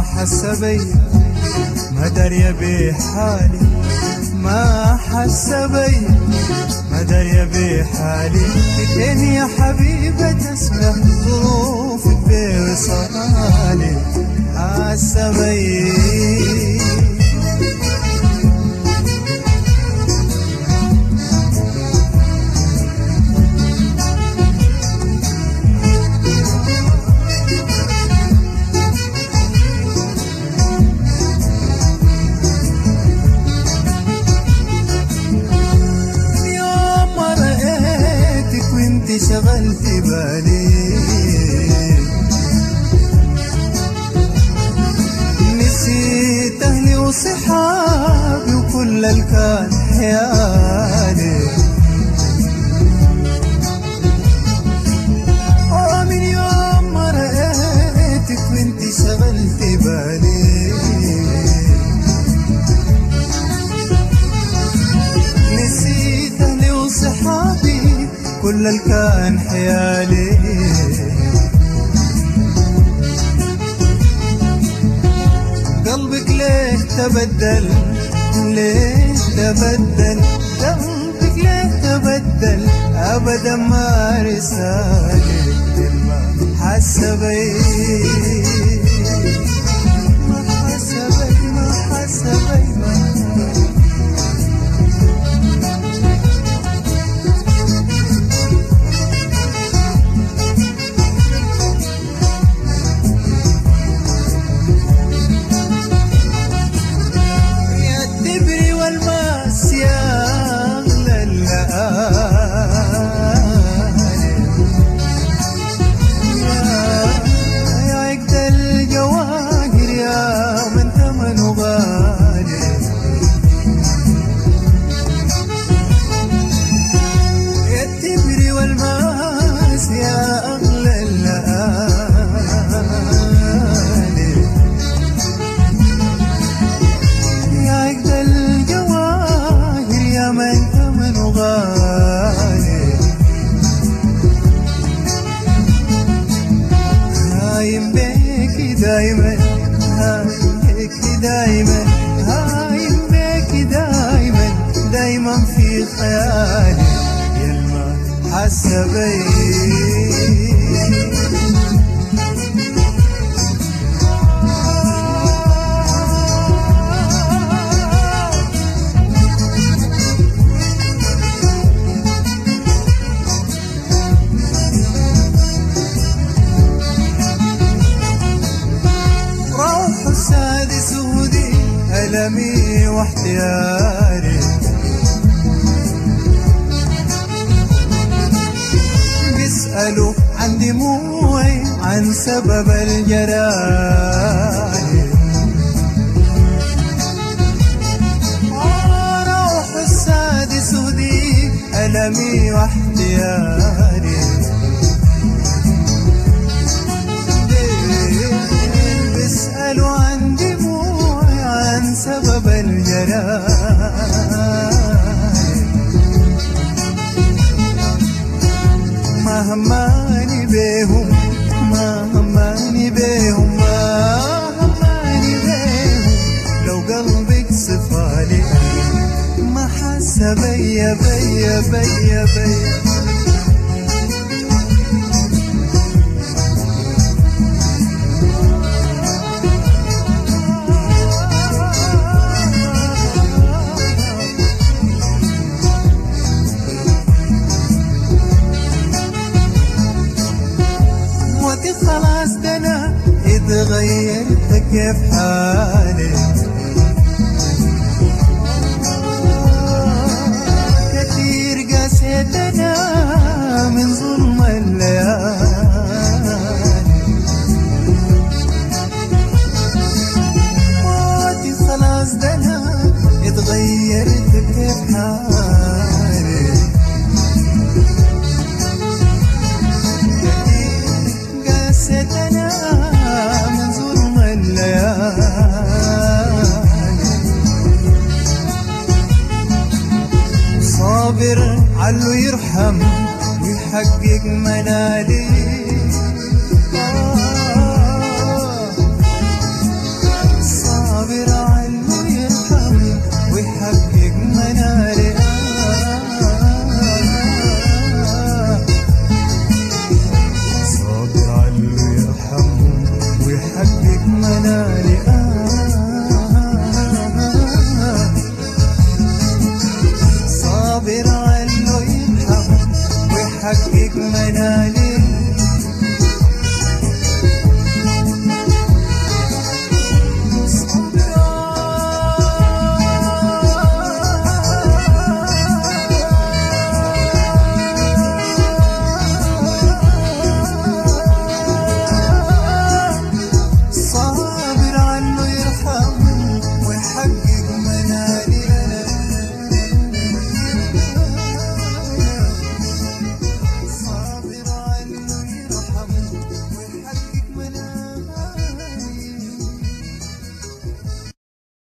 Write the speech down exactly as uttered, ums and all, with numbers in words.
حس بي ما دري بحالي، ما حس بي ما دري بحالي. فين يا حبيبة تسمح ظروفك بوصالي؟ حس بي شغلت بالي، نسيت أهلي وصحابي وكل اللي كان حيالي. ومن يوم ما رأيتك وانت شغلت بالي، نسيت أهلي وصحابي كل اللي كان حيالي. قلبك ليه تبدل، ليه تبدل، قلبك ليه تبدل، أبدا ما رسالي ما حس بي، ما حس بي، ما حس بي، ما دايما هايك دايما هايم بيك دايما دايما في خيالي يلما حس بي. ألمي واحتياري بيسألوا عن دموعي عن سبب الجراح. روح السادس ودي ألمي واحتياري بيسألوا عن دموعي عن سبب الجراح. ما هماني بيهم ما هماني بيهم ما هماني بيهم لو قلبك صفالي ما حس بيا بيا بيا بيا. خلاص ده انا اتغيرت كيف حالي كتير قاسيت انا من ظلم الليالي موتي خلاص ده انا اتغيرت كيف حالي أنا من ظلم الليالي صابر علو يرحم ويحقق منالي. منالي